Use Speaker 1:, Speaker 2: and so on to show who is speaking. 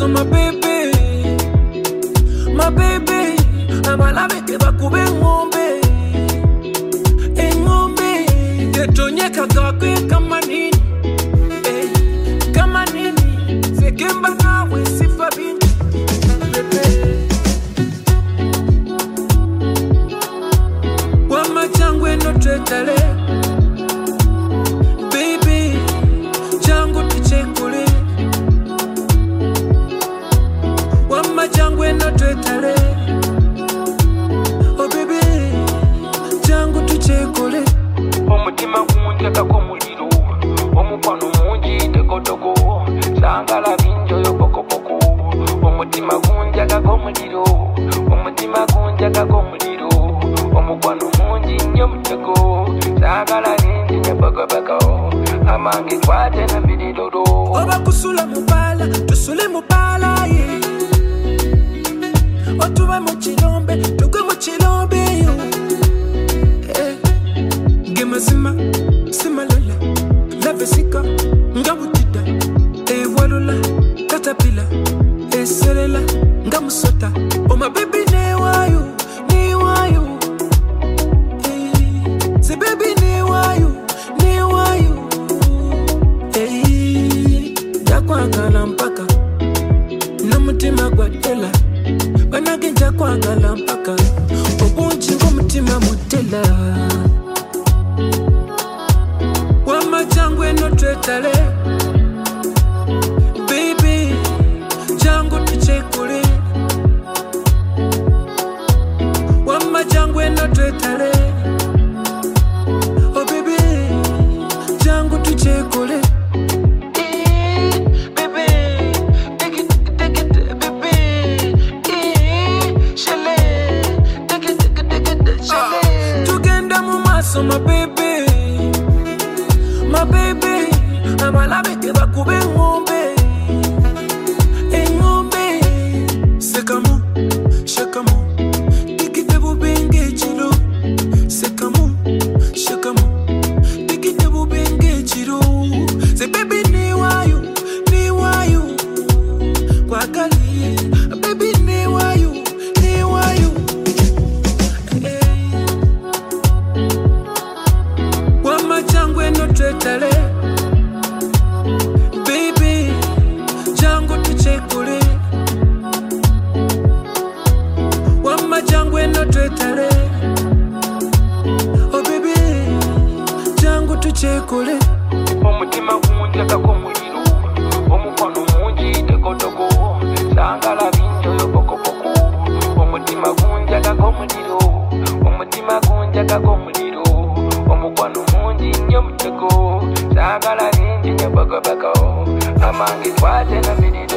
Speaker 1: maso my baby abalabeke bakube ngombe engombe getonyeka gakwe kama nini kama nini sekemba nawe sifa binti wama changwe no tretale baby changu tichekule wama changwe no tretale oh baby changu tichekule
Speaker 2: omutima gumunja kako muliro omukwano munji tekotogo sangala binjo yo pokopoko omutima gunja kako muliro omutima gunja kako muliro omukwano munji nyo mutego sangala binji nyabagabako amangi kwate na bididodo
Speaker 1: oba kusula mubala tusule mubala ye otuba mu kirombe tugwe mu kirombe yo gemazima simalala lavesika ngabutida ewalula katapila eselela ngamusota oma baby ne wayo se baby ne wayo yakwangala mpaka nomutima gwadela banage njakwangala mpaka obunji ng'omutima mutela wama changwe no tretale baby changu tichekule wama changwe no tretale oh baby changu tichekule so my baby amalabeke bakube ngombe engombe sekamo tikite bubenge chilo sekamo tikite bubenge chilo se baby ni wayo kwa gali baby ni wayo changwe no tretale baby changu tichekule wama changwe no tretale oh baby changu tichekule
Speaker 2: omutima gumunja kako muliro omukwano munji tekotogo sangala binjo yo pokopoko omutima gunja kako muliro omukwano munji nyo mutego sangala binji nyabagabako amangi kwate na bidi